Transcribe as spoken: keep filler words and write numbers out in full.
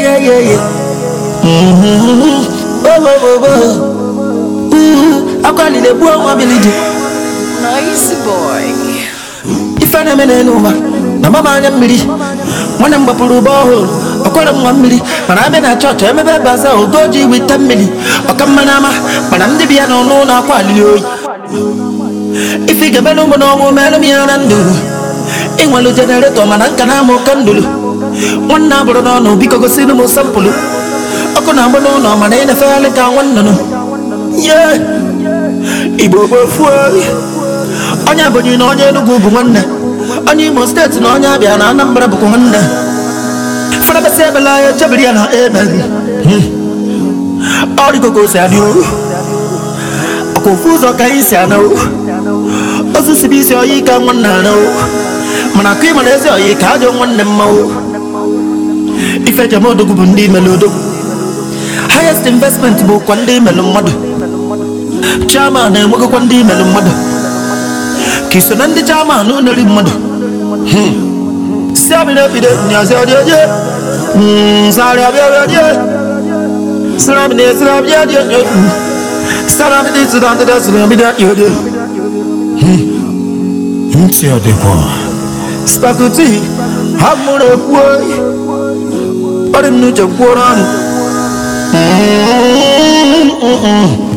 yeah, yeah, yeah. Mm-hmm. Oh, oh, oh, oh. Ooh, I call it a boy, my village. Nice boy. If I am in over, my mama and me. When I'm a puru ball, I call them one milli. But I'm in a church, I'm a bazaar, or goji with ten milli. Or come manama, but I'm the piano, no, no, quality. If you get a no woman, I'm here and do. In one generator, man, I can have more candle. One number no, because I see the most sample. I can have no, no, man, ain't a fair like I want to know. Yeah, Ibo Fury. Onya bonyi na onye Enugu bụ nwanne. Onye Imo steeti na onye Abia na Anambra bụ nwanne. Fana bese ebela ya chabiri ya na ebe. Ori gogo se adi o. Akofuzo ka isi ana o. Ozu sibi isi oyi ka nwanne ana o. Mana ku ima na ezi oyi ka ajo nwanne mma o. Ife jama odogwu bụ ndị imelu odogwu. Highest investment bụ kwa ndị imelu mmadụ. Chairman na-enwegokwa ndị imelu mmadụ. Kiso na ndị chairman n'oneri mmadụ. Si abịa ebide nyazi ọdị ọdị. Sari abịa ọdị ọdị. Sari abịa sari abịa ọdị ọdị. Sari abịa sari abịa sari abịa ọdị ọdị. Ntị ọdịkwa. Spakuti ha mụrụ ekwu oyi. Ọdị m n'uche kwuo n'ọnụ.